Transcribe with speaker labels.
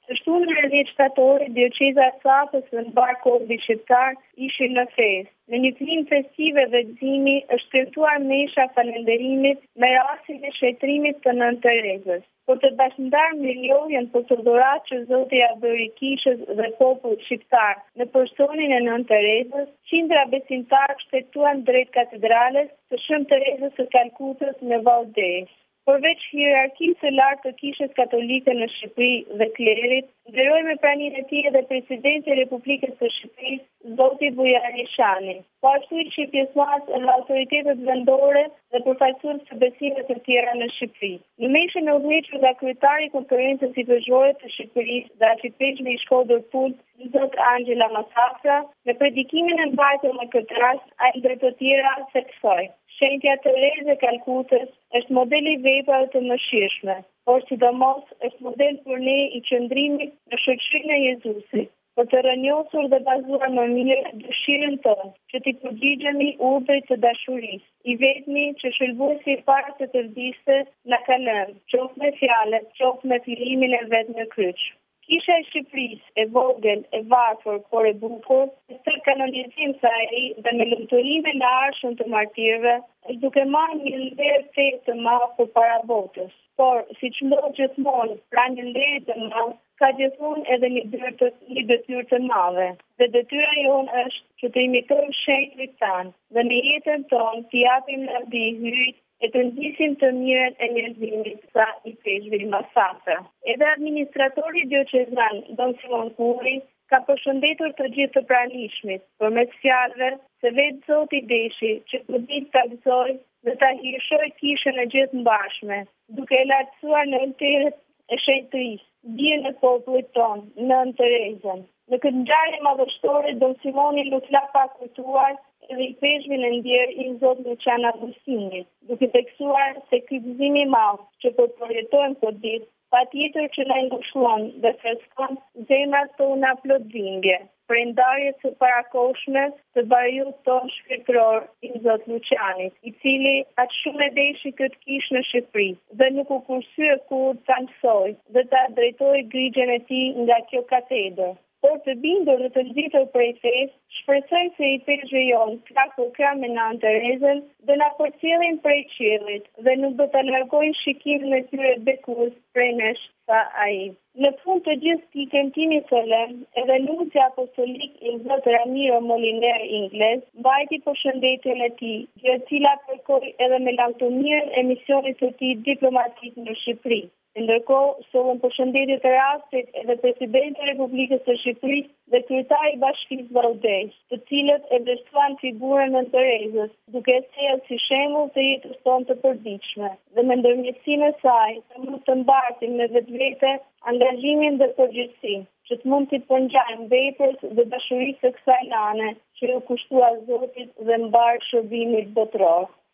Speaker 1: Të shtunë në 10 shtatori, dioceza e Safës dhe mbar kombit shqiptar ishin në festë. Në një klim festive dhe gëzimi është kryetuar mesha falënderimit me rastin e shetrimit të Nën Terezës. Por të bashkëndarë milionën për të dhuratë që Zoti ja bëri kishës dhe popullit shqiptar në personin e Nën Terezës, qindra besimtarë shtetuan drejt katedrales të Shën Terezës së Kalkutës në Valdez. Përveç hierarkisë së lartë të kishës katolike në Shqipëri dhe klerit, nderoj me praninë e tij edhe presidenti i Republikës së Shqipërisë, Zoti Bujar Eshani. Po ashtu i pjesëmarrës edhe autoritetet vendore dhe përfaqësues të besimeve të tjera në Shqipëri. Në meshën e udhëhequr nga kryetari i Konferencës Sipërgjore të Shqipërisë dhe arkitekti i Shkodër Pult, Zot Angela Masafra, me predikimin e mbajtur në këtë rast, ai ndër të tjera theksoi: Shenjtja Terezë e Kalkutës është model i veprave të mëshirshme, por sidomos është model për ne i qëndrimit në shoqërinë e Jezusit, për të rënjosur dhe bazuar më mirë dëshirën tonë, që t'i përgjigjemi urdhrit të dashurisë, i vetmi që shërbësi i parë të vdiste na ka lënë, qoftë me fjalët, qoftë me filimin e vet në kryq. Kisha e Shqipërisë, e vogël, e varfër, por e bukur, të kanonizim sa e ri dhe me lumturinë në arshën të martirëve, është duke marrë një nder të madh përpara botës. Por, siç ndodh gjithmonë, pra një nder të madh, ka gjithmonë edhe një detyrë të madhe. Dhe detyra jonë është që të imitojmë shenjtrit tanë dhe në jetën tonë t'i japim lavdi hyjt e të ndisim të mirën e njerëzimit, sa i peshvi Masafra. Edhe administratori diocezan, Don Simon Kurri, ka përshëndetur të gjithë të pranishmit, përmes fjalëve se vetë Zoti deshi që të ditë ta gëzoj dhe ta hirshoj kishën e gjithë mbashme, duke e lartësuar në ënteret e shenjtërisë, dijen e popullit tonë, Nën Terezën. Në këtë ngjarje madhështore, Don Simoni nuk la pa kujtuar edhe i peshvin e ndjerë i Zot Lucian Agustinit, duke theksuar se ky gëzim i madh që po përjetojmë këtë ditë, patjetër që na ngushëllon dhe freskon zemrat tona plot dhimbje, për ndarjes së parakohshme të bariut tonë shpirtëror i Zot Lucianit, i cili aq shumë e deshi këtë kishë në Shqipëri dhe nuk u kursye kur ta mësoj dhe ta drejtoi grigjen e tij nga kjo katedër. Por të bindur dhe të nxitur prej fesë, shpresoj se i peshve jonë krah për krah me Nën Terezën dhe na përcjellin prej qiellit dhe nuk do ta largojnë shikimin e tyre bekues prej nesh, sa ai. Në fund të gjithë këtij tentimi solemn, edhe nunci apostolik i Zot Ramiro Moliner Ingles mbajti përshëndetjen e tij, gjë e cila përkoi edhe me lavdëmirën e misionit të tij diplomatik në Shqipëri. Ndërkohë, sollën përshëndetje të rastit edhe presidenti i Republikës së Shqipërisë dhe kryetari i Bashkisë Valdez, të cilët e vlerësuan figurën e Terezës, duke e sjellë si shembull të jetës tonë të përditshme, dhe me ndërmjetësinë e saj të mund të mbartim në vetvete angazhimin dhe përgjegjësinë, që të mund të përngjajmë veprës dhe dashurisë së kësaj nane që u kushtua Zotit dhe mbar shërbimit botror.